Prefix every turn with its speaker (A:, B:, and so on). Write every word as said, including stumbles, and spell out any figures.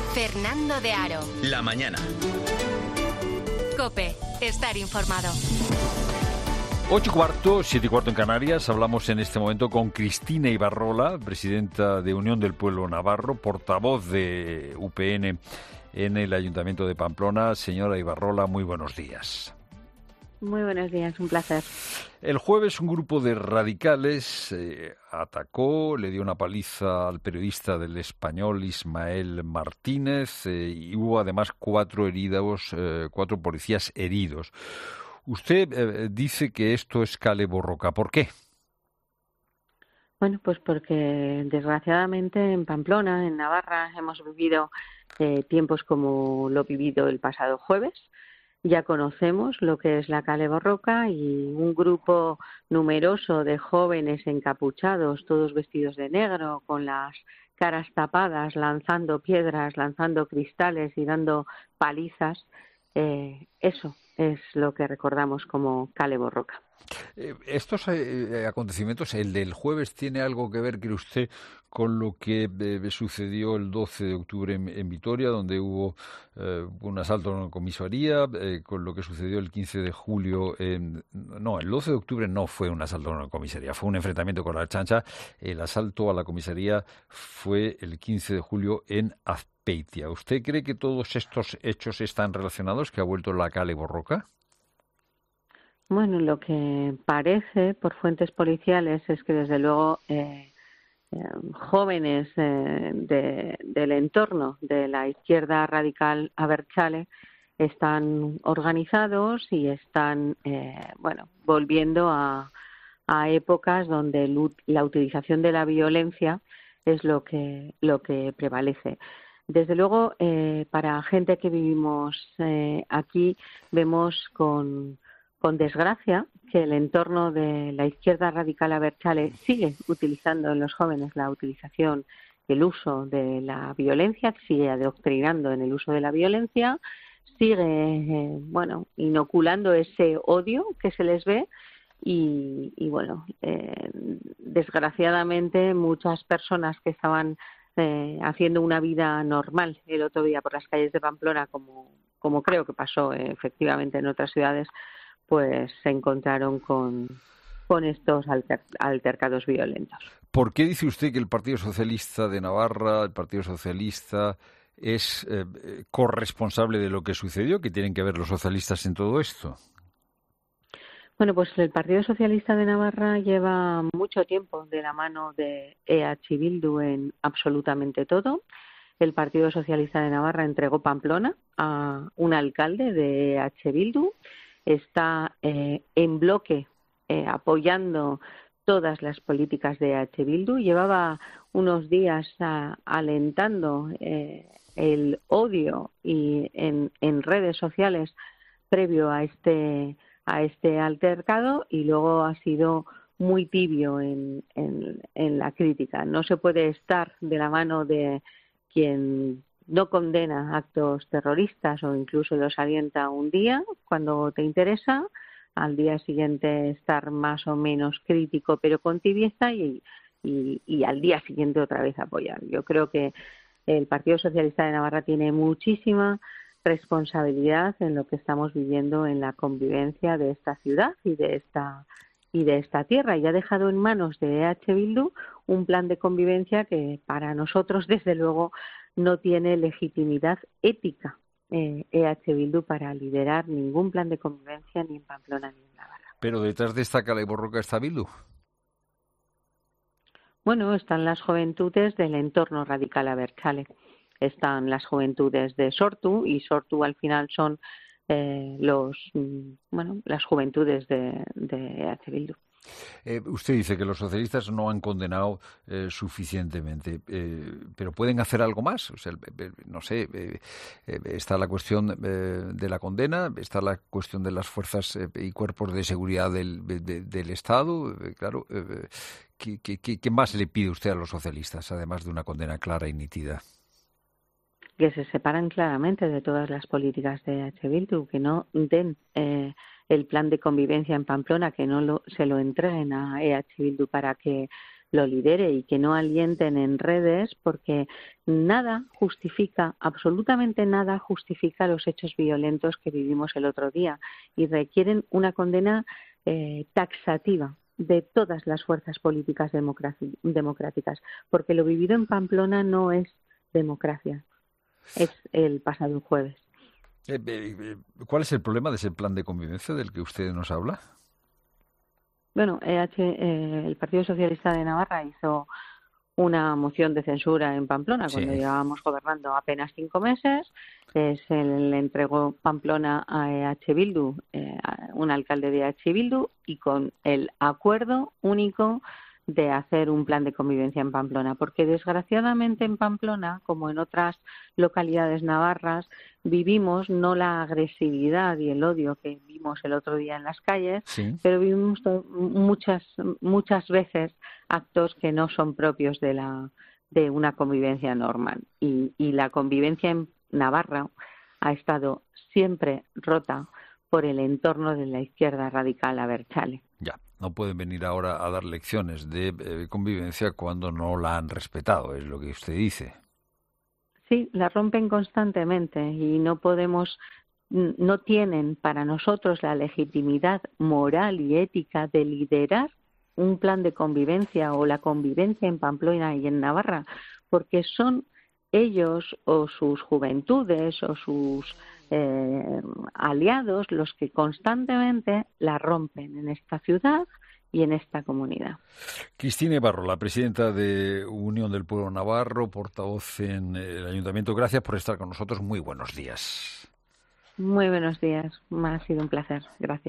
A: Fernando de Aro.
B: La mañana.
A: COPE. Estar informado.
C: Ocho y cuarto, siete y cuarto en Canarias. Hablamos en este momento con Cristina Ibarrola, presidenta de Unión del Pueblo Navarro, portavoz de U P N en el Ayuntamiento de Pamplona. Señora Ibarrola, muy buenos días.
D: Muy buenos días, un placer.
C: El jueves un grupo de radicales eh, atacó, le dio una paliza al periodista del Español Ismael Martínez eh, y hubo además cuatro heridos, eh, cuatro policías heridos. Usted eh, dice que esto es Kale Borroka. ¿Por qué?
D: Bueno, pues porque desgraciadamente en Pamplona, en Navarra, hemos vivido eh, tiempos como lo vivido el pasado jueves. Ya conocemos lo que es la Kale Borroka y un grupo numeroso de jóvenes encapuchados, todos vestidos de negro, con las caras tapadas, lanzando piedras, lanzando cristales y dando palizas. Eh, eso es lo que recordamos como Kale Borroka.
C: Eh, estos eh, acontecimientos, el del jueves, ¿tiene algo que ver, cree usted, con lo que eh, sucedió el doce de octubre en, en Vitoria, donde hubo eh, un asalto a una comisaría, eh, con lo que sucedió el quince de julio en... No, el doce de octubre no fue un asalto a una comisaría, fue un enfrentamiento con la Ertzaintza. El asalto a la comisaría fue el quince de julio en Azpeitia. ¿Usted cree que todos estos hechos están relacionados, que ha vuelto la Kale Borroka?
D: Bueno, lo que parece por fuentes policiales es que desde luego eh, eh, jóvenes eh, de, del entorno de la izquierda radical abertzale están organizados y están eh, bueno volviendo a, a épocas donde la utilización de la violencia es lo que lo que prevalece. Desde luego, eh, para gente que vivimos eh, aquí, vemos con Con desgracia, que el entorno de la izquierda radical abertzale sigue utilizando en los jóvenes la utilización, el uso de la violencia, sigue adoctrinando en el uso de la violencia, sigue, eh, bueno, inoculando ese odio que se les ve y, y bueno, eh, desgraciadamente muchas personas que estaban eh, haciendo una vida normal el otro día por las calles de Pamplona, como, como creo que pasó eh, efectivamente en otras ciudades, pues se encontraron con, con estos alter, altercados violentos.
C: ¿Por qué dice usted que el Partido Socialista de Navarra, el Partido Socialista, es eh, corresponsable de lo que sucedió? ¿Qué tienen que ver los socialistas en todo esto?
D: Bueno, pues el Partido Socialista de Navarra lleva mucho tiempo de la mano de E H Bildu en absolutamente todo. El Partido Socialista de Navarra entregó Pamplona a un alcalde de E H Bildu. Está eh, en bloque eh, apoyando todas las políticas de E H Bildu. Llevaba unos días a, alentando eh, el odio y en, en redes sociales previo a este a este altercado y luego ha sido muy tibio en, en, en la crítica. No se puede estar de la mano de quien no condena actos terroristas o incluso los alienta un día cuando te interesa, al día siguiente estar más o menos crítico pero con tibieza y, y, y al día siguiente otra vez apoyar. Yo creo que el Partido Socialista de Navarra tiene muchísima responsabilidad en lo que estamos viviendo en la convivencia de esta ciudad y de esta y de esta tierra, y ha dejado en manos de E H Bildu un plan de convivencia que para nosotros desde luego no tiene legitimidad ética eh, E H Bildu para liderar ningún plan de convivencia ni en Pamplona ni en Navarra.
C: Pero detrás de esta Kale Borroka está Bildu.
D: Bueno, están las juventudes del entorno radical abertzale. Están las juventudes de Sortu y Sortu al final son eh, los bueno las juventudes de, de E H Bildu.
C: Eh, usted dice que los socialistas no han condenado eh, suficientemente, eh, pero ¿pueden hacer algo más? O sea, eh, no sé, eh, eh, está la cuestión eh, de la condena, está la cuestión de las fuerzas eh, y cuerpos de seguridad del, de, del Estado, eh, claro. Eh, ¿qué, qué, ¿Qué más le pide usted a los socialistas, además de una condena clara y nítida?
D: Que se separan claramente de todas las políticas de E H Bildu, que no den eh, el plan de convivencia en Pamplona, que no lo, se lo entreguen a E H Bildu para que lo lidere y que no alienten en redes, porque nada justifica, absolutamente nada justifica los hechos violentos que vivimos el otro día y requieren una condena eh, taxativa de todas las fuerzas políticas democráticas, porque lo vivido en Pamplona no es democracia, es el pasado jueves.
C: Eh, eh, ¿Cuál es el problema de ese plan de convivencia del que usted nos habla?
D: Bueno, E H, eh, el Partido Socialista de Navarra hizo una moción de censura en Pamplona, sí, cuando llevábamos gobernando apenas cinco meses. Eh, se le entregó Pamplona a E H Bildu, eh, a un alcalde de E H Bildu, y con el acuerdo único de hacer un plan de convivencia en Pamplona, porque desgraciadamente en Pamplona, como en otras localidades navarras, vivimos no la agresividad y el odio que vimos el otro día en las calles, sí, pero vivimos muchas muchas veces actos que no son propios de la de una convivencia normal, y, y la convivencia en Navarra ha estado siempre rota por el entorno de la izquierda radical abertzale.
C: Ya, no pueden venir ahora a dar lecciones de eh, convivencia cuando no la han respetado, es lo que usted dice.
D: Sí, la rompen constantemente y no podemos, no tienen para nosotros la legitimidad moral y ética de liderar un plan de convivencia o la convivencia en Pamplona y en Navarra, porque son ellos o sus juventudes o sus eh, aliados los que constantemente la rompen en esta ciudad y en esta comunidad.
C: Cristina Barro, la presidenta de Unión del Pueblo Navarro, portavoz en el Ayuntamiento, gracias por estar con nosotros. Muy buenos días.
D: Muy buenos días, me ha sido un placer. Gracias.